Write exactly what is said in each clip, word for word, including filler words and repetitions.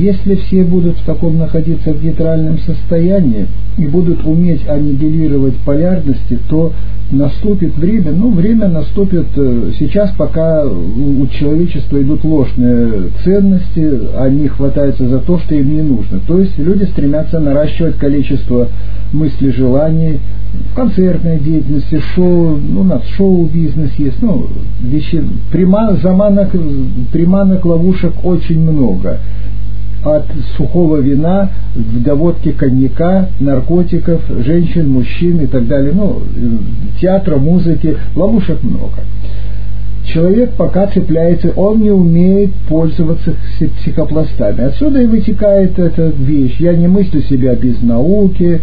Если все будут в таком находиться в нейтральном состоянии и будут уметь аннигилировать полярности, то наступит время, ну, время наступит сейчас, пока у человечества идут ложные ценности, они хватаются за то, что им не нужно. То есть люди стремятся наращивать количество мыслей, желаний в концертной деятельности, шоу, ну, у нас шоу-бизнес есть, ну, вещи, приманок, заманок, приманок, ловушек очень много. От сухого вина до водки, коньяка, наркотиков, женщин, мужчин и так далее. Ну, театра, музыки, ловушек много. Человек пока цепляется, он не умеет пользоваться психопластами. Отсюда и вытекает эта вещь. Я не мыслю себя без науки,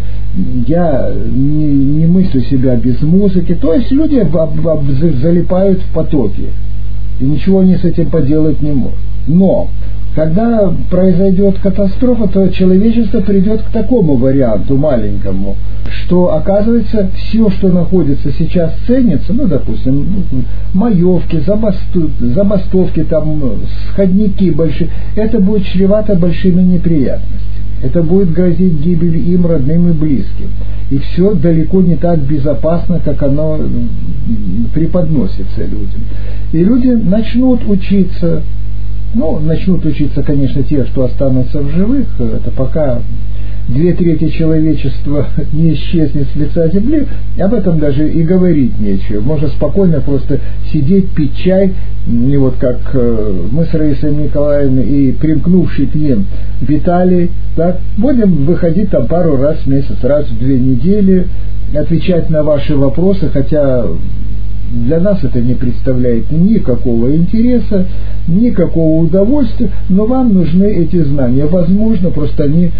я не, не мыслю себя без музыки. То есть люди об, об, залипают в потоки. И ничего они с этим поделать не могут. Но когда произойдет катастрофа, то человечество придет к такому варианту маленькому, что, оказывается, все, что находится сейчас, ценится, ну, допустим, маевки, забастовки, там, сходники большие, это будет чревато большими неприятностями. Это будет грозить гибелью им, родным и близким. И все далеко не так безопасно, как оно преподносится людям. И люди начнут учиться. Ну, начнут учиться, конечно, те, что останутся в живых. Это пока две трети человечества не исчезнет с лица земли, об этом даже и говорить нечего. Можно спокойно просто сидеть, пить чай, и вот как мы с Раисой Николаевной и примкнувший к ним Виталий, так, будем выходить там пару раз в месяц, раз в две недели, отвечать на ваши вопросы, хотя для нас это не представляет никакого интереса, никакого удовольствия, но вам нужны эти знания. Возможно, просто они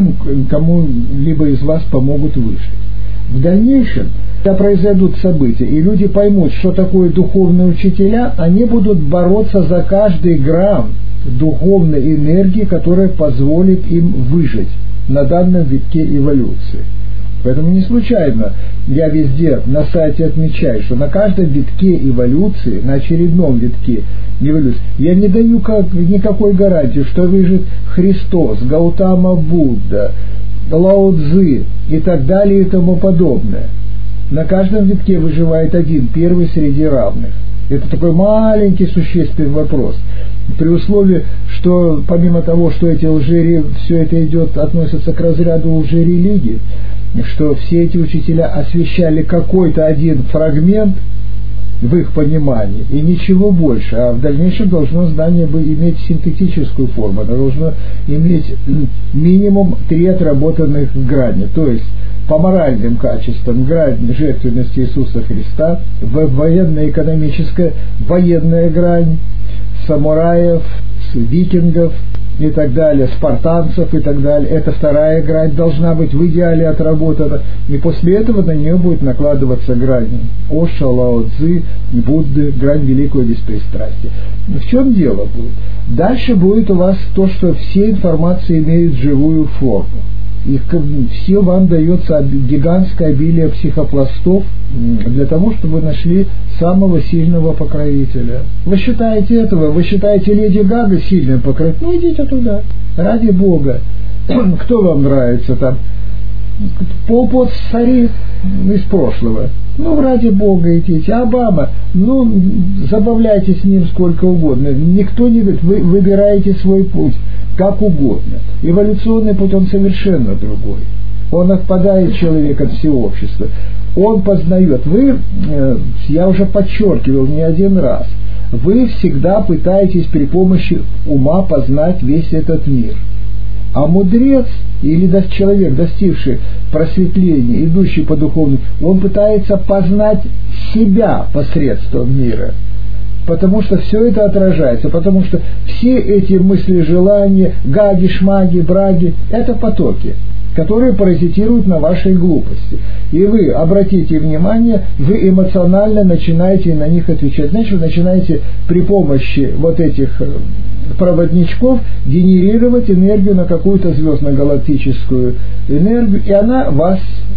кому-либо из вас помогут выжить. В дальнейшем, когда произойдут события, и люди поймут, что такое духовные учителя, они будут бороться за каждый грамм духовной энергии, которая позволит им выжить на данном витке эволюции. Поэтому не случайно я везде на сайте отмечаю, что на каждом витке эволюции, на очередном витке эволюции, я не даю как, никакой гарантии, что выживет Христос, Гаутама Будда, Лао Цзы и так далее и тому подобное. На каждом витке выживает один, первый среди равных. Это такой маленький существенный вопрос. При условии, что помимо того, что эти лжери, все это идет, относится к разряду лжерелигии, что все эти учителя освещали какой-то один фрагмент в их понимании и ничего больше, а в дальнейшем должно знание бы иметь синтетическую форму, оно должно иметь минимум три отработанных грани, то есть по моральным качествам грань жертвенности Иисуса Христа, военно-экономическая военная грань, самураев, викингов и так далее, спартанцев и так далее. Эта вторая грань должна быть в идеале отработана, и после этого на нее будет накладываться грань Оша, Лао Цзы, Будды, грань великого беспристрастия. В чем дело будет? Дальше будет у вас то, что все информации имеют живую форму. И все вам дается гигантское обилие психопластов для того, чтобы вы нашли самого сильного покровителя. Вы считаете этого? Вы считаете Леди Гага сильным покровителем? Ну, идите туда. Ради Бога. Кто вам нравится там? Пол Пот Сари из прошлого. Ну, ради Бога идите. Обама, ну, забавляйтесь с ним сколько угодно. Никто не говорит, вы выбираете свой путь как угодно. Эволюционный путь, он совершенно другой. Он отпадает человек от всего общества. Он познает. Вы, я уже подчеркивал не один раз, вы всегда пытаетесь при помощи ума познать весь этот мир. А мудрец или человек, достигший просветления, идущий по духовному, он пытается познать себя посредством мира. Потому что все это отражается, потому что все эти мысли, желания, гаги, шмаги, браги – это потоки, которые паразитируют на вашей глупости. И вы, обратите внимание, вы эмоционально начинаете на них отвечать. Значит, вы начинаете при помощи вот этих проводничков генерировать энергию на какую-то звездно-галактическую энергию, и она вас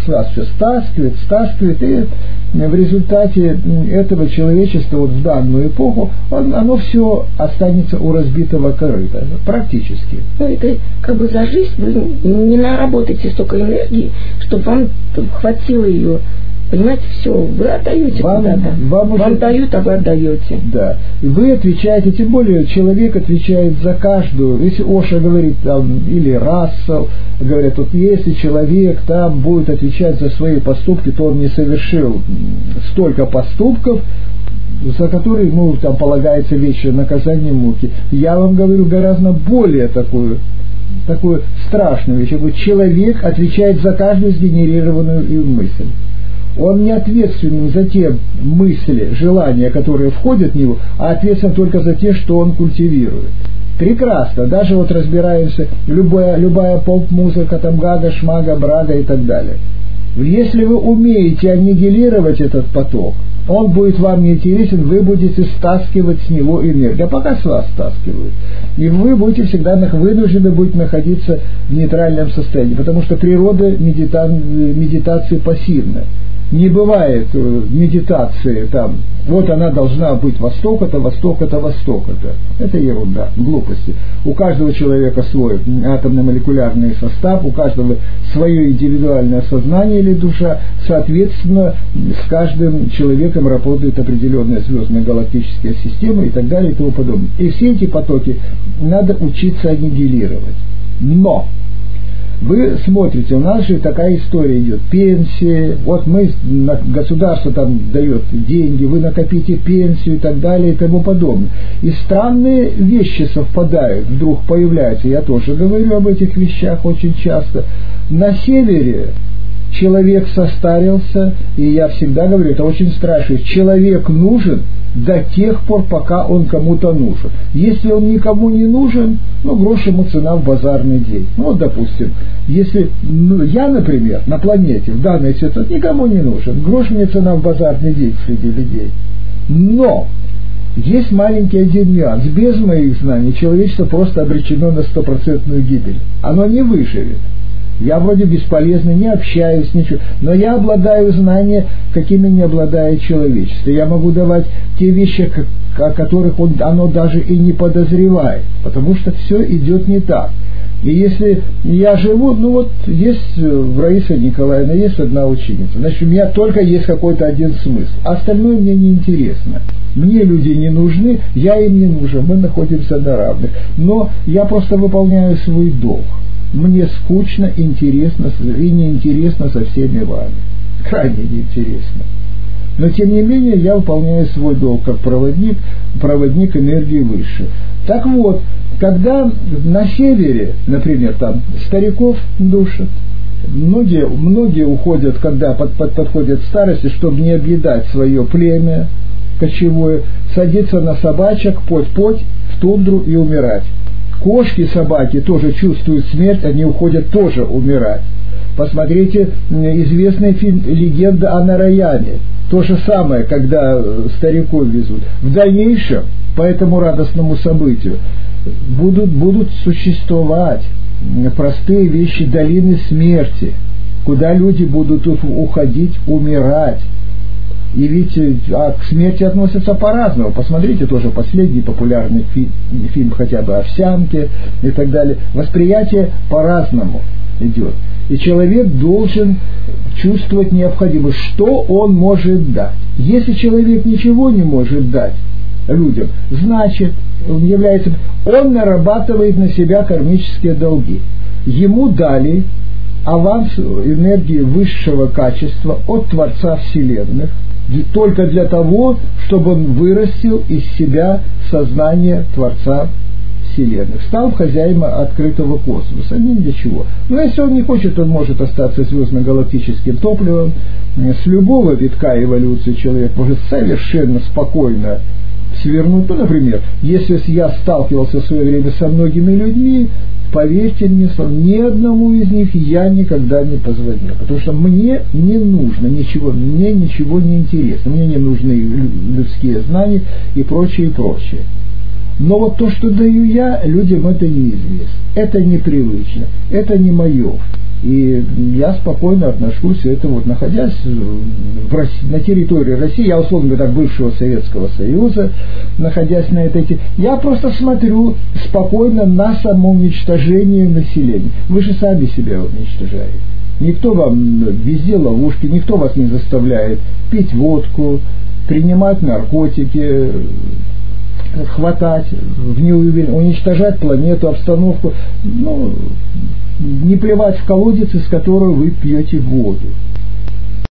с вас все стаскивает, стаскивает, и в результате этого человечества вот в данную эпоху он, оно все останется у разбитого корыта, практически. Ну, это как бы за жизнь вы не наработаете столько энергии, чтобы вам хватило ее. Понимаете, все, вы отдаете вам, куда-то. Вам, уже... вам дают, а вы отдаете. Да. И вы отвечаете, тем более человек отвечает за каждую. Если Оша говорит, там, или Рассел, говорят, вот если человек там будет отвечать за свои поступки, то он не совершил столько поступков, за которые ему там полагается вечное наказание муки. Я вам говорю гораздо более такую, такую страшную вещь. Человек отвечает за каждую сгенерированную им мысль. Он не ответственен за те мысли, желания, которые входят в него, а ответственен только за те, что он культивирует. Прекрасно, даже вот разбираемся, любая, любая поп-музыка, там гага, шмага, брага и так далее. Если вы умеете аннигилировать этот поток, он будет вам неинтересен, вы будете стаскивать с него энергию, а пока с вас стаскивают. И вы будете всегда вынуждены будете находиться в нейтральном состоянии, потому что природа медита... медитации пассивна. Не бывает медитации там, вот она должна быть восток, это восток, это восток, это. Это ерунда, глупости. У каждого человека свой атомно-молекулярный состав, у каждого свое индивидуальное сознание или душа, соответственно, с каждым человеком работает определенная звездная галактическая система и так далее и тому подобное. И все эти потоки надо учиться аннигилировать. Но! Вы смотрите, у нас же такая история идет, пенсии, вот мы, государство там дает деньги, вы накопите пенсию и так далее и тому подобное. И странные вещи совпадают, вдруг появляются, я тоже говорю об этих вещах очень часто. На севере человек состарился, и я всегда говорю, это очень страшно, человек нужен до тех пор, пока он кому-то нужен. Если он никому не нужен, ну, грош ему цена в базарный день. Ну, вот, допустим, если ну, я, например, на планете, в данной ситуации, никому не нужен, грош мне цена в базарный день среди людей. Но есть маленький один нюанс. Без моих знаний человечество просто обречено на стопроцентную гибель. Оно не выживет. Я вроде бесполезный, не общаюсь, ничего. Но я обладаю знаниями, какими не обладает человечество. Я могу давать те вещи, о которых он, оно даже и не подозревает. Потому что все идет не так. И если я живу, ну вот есть Раиса Николаевна, есть одна ученица. Значит, у меня только есть какой-то один смысл. Остальное мне не интересно. Мне люди не нужны, я им не нужен. Мы находимся на равных. Но я просто выполняю свой долг. Мне скучно, интересно и неинтересно со всеми вами. Крайне неинтересно. Но тем не менее я выполняю свой долг как проводник, проводник энергии выше. Так вот, когда на севере, например, там стариков душат, многие, многие уходят, когда под, под, подходят к старости, чтобы не объедать свое племя кочевое, садиться на собачек, поть-поть в тундру и умирать. Кошки, собаки тоже чувствуют смерть, они уходят тоже умирать. Посмотрите известный фильм «Легенда о Нараяне». То же самое, когда стариков везут. В дальнейшем, по этому радостному событию, будут, будут существовать простые вещи долины смерти, куда люди будут уходить, умирать. И ведь а к смерти относятся по-разному. Посмотрите тоже последний популярный фильм, фильм хотя бы «Овсянки» и так далее. Восприятие по-разному идет. И человек должен чувствовать необходимость, что он может дать. Если человек ничего не может дать людям, значит, он является, он нарабатывает на себя кармические долги. Ему дали аванс энергии высшего качества от Творца Вселенных, только для того, чтобы он вырастил из себя сознание Творца Вселенных, стал хозяином открытого космоса, ни для чего. Но если он не хочет, он может остаться звездно-галактическим топливом. С любого витка эволюции человек может совершенно спокойно свернуть. Ну, например, если я сталкивался в свое время со многими людьми, поверьте мне, ни одному из них я никогда не позвонил, потому что мне не нужно ничего, мне ничего не интересно, мне не нужны людские знания и прочее, и прочее. Но вот то, что даю я, людям это неизвестно, это непривычно, это не мое. И я спокойно отношусь, это вот находясь в России, на территории России, я условно говоря, бывшего Советского Союза, находясь на этой, я просто смотрю спокойно на самоуничтожение населения. Вы же сами себя уничтожаете. Никто вам везде ловушки, никто вас не заставляет пить водку, принимать наркотики, хватать, в неуверен... уничтожать планету, обстановку, ну, не плевать в колодец, из которого вы пьете воду.